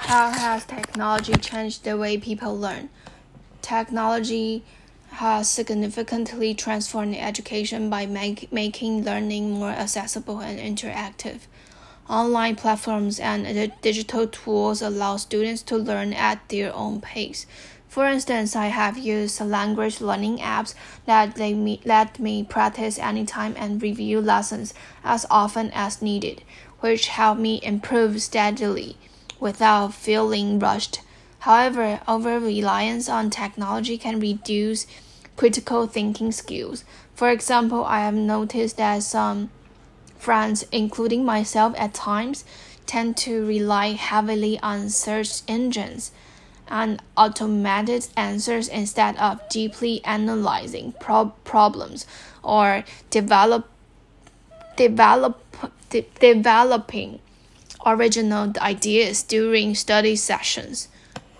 How has technology changed the way people learn? Technology has significantly transformed education by making learning more accessible and interactive. Online platforms and digital tools allow students to learn at their own pace. For instance, I have used language learning apps that let me practice anytime and review lessons as often as needed, which help me improve steadily without feeling rushed. However, over-reliance on technology can reduce critical thinking skills. For example, I have noticed that some friends, including myself at times, tend to rely heavily on search engines and automated answers instead of deeply analyzing problems or developing original ideas during study sessions.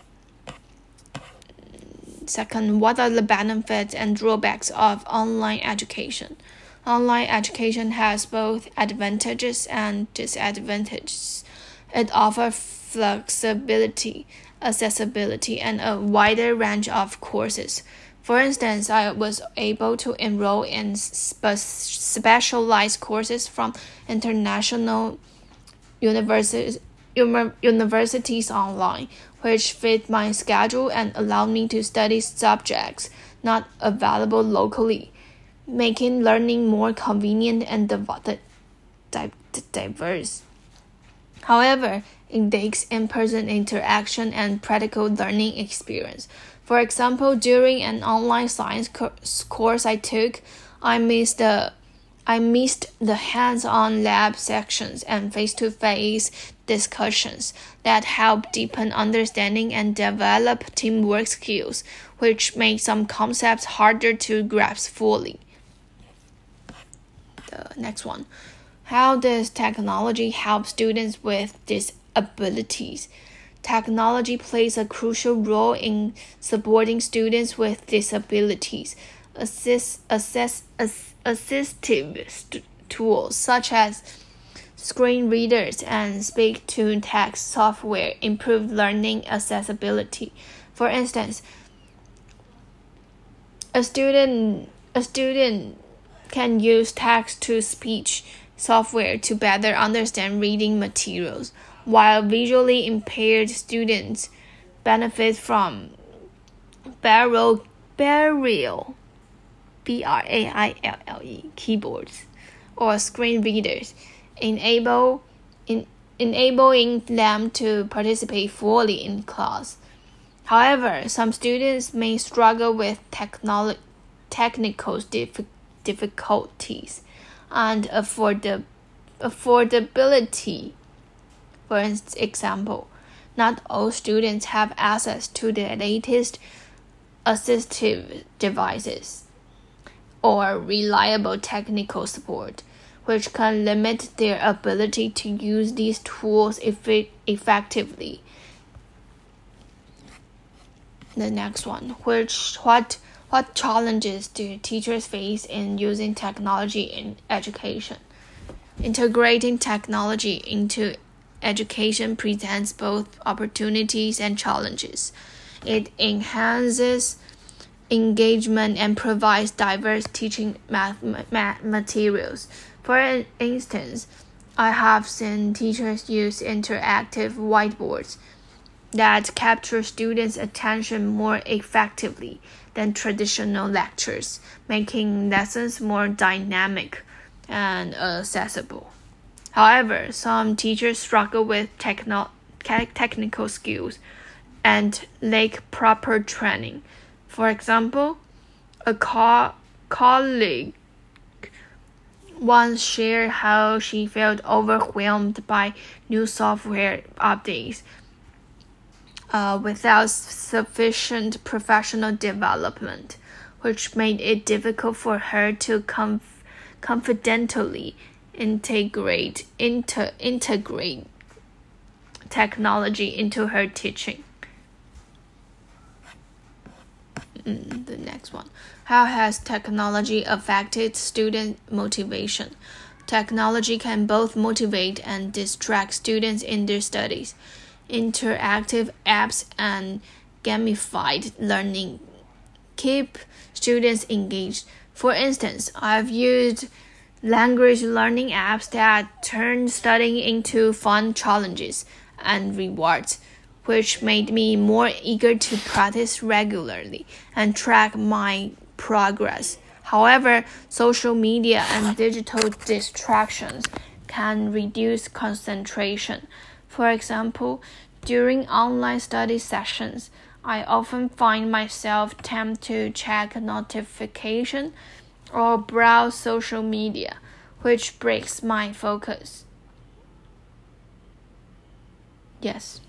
Second, what are the benefits and drawbacks of online education? Online education has both advantages and disadvantages. It offers flexibility, accessibility, and a wider range of courses. For instance, I was able to enroll in specialized courses from international universities online, which fit my schedule and allow me to study subjects not available locally, making learning more convenient and diverse. However, it takes in-person interaction and practical learning experience. For example, during an online science course I took, I missed the hands-on lab sections and face-to-face discussions that help deepen understanding and develop teamwork skills, which make some concepts harder to grasp fully. The next one. How does technology help students with disabilities? Technology plays a crucial role in supporting students with disabilities. Assistive tools such as screen readers and speak-to-text software improve learning accessibility. For instance, a student can use text-to-speech software to better understand reading materials, while visually impaired students benefit from Braille keyboards or screen readers, enabling them to participate fully in class. However, some students may struggle with technical difficulties and affordability. For example, not all students have access to the latest assistive devices or reliable technical support, which can limit their ability to use these tools effectively. The next one, what challenges do teachers face in using technology in education? Integrating technology into education presents both opportunities and challenges. It enhances engagement and provides diverse teaching materials. For instance, I have seen teachers use interactive whiteboards that capture students' attention more effectively than traditional lectures, making lessons more dynamic and accessible. However, some teachers struggle with technical skills and lack proper training. For example, a colleague once shared how she felt overwhelmed by new software updates without sufficient professional development, which made it difficult for her to confidently integrate technology into her teaching. The next one. How has technology affected student motivation? Technology can both motivate and distract students in their studies. interactive apps and gamified learning keep students engaged. For instance, I've used language learning apps that turn studying into fun challenges and rewards, which made me more eager to practice regularly and track my progress. However, social media and digital distractions can reduce concentration. For example, during online study sessions, I often find myself tempted to check notification or browse social media, which breaks my focus. Yes.